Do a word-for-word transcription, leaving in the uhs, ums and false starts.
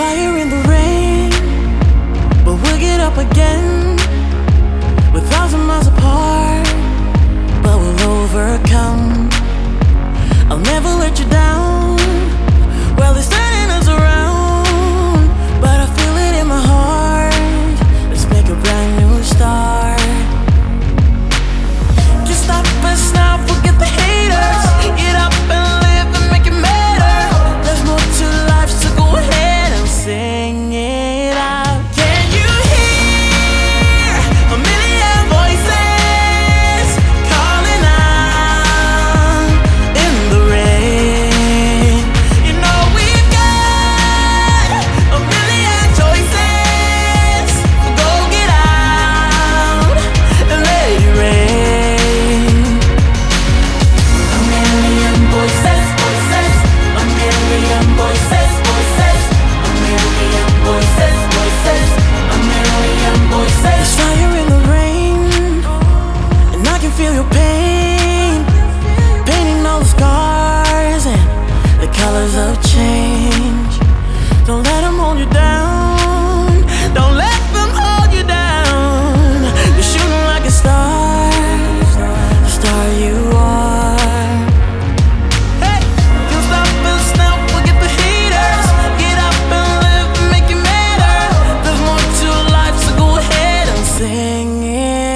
fire in the rain, but we'll get up again. We're thousand miles apart, but we'll overcome. I'll never let you down. Well, it's turning us around, but I feel it in my heart. Let's make a brand new start. Can't stop us now, forget the haters. Get up and live and make it matter. There's more to life, so go ahead and sing it out. Can you hear a million voices calling out in the rain? You know we've got a million choices. Go get out and let it rain. A million voices, voices, a million voices, voices, a million voices, voices, a million voices. There's fire in the rain, and I can feel your pain, painting all the scars and the colors of change. Don't let them hold you down. Don't let them hold you down. You're shooting like a star, the star you are. Hey, can't stop us now, forget the haters. Get up and live and make it matter. There's more to life, so go ahead and sing it.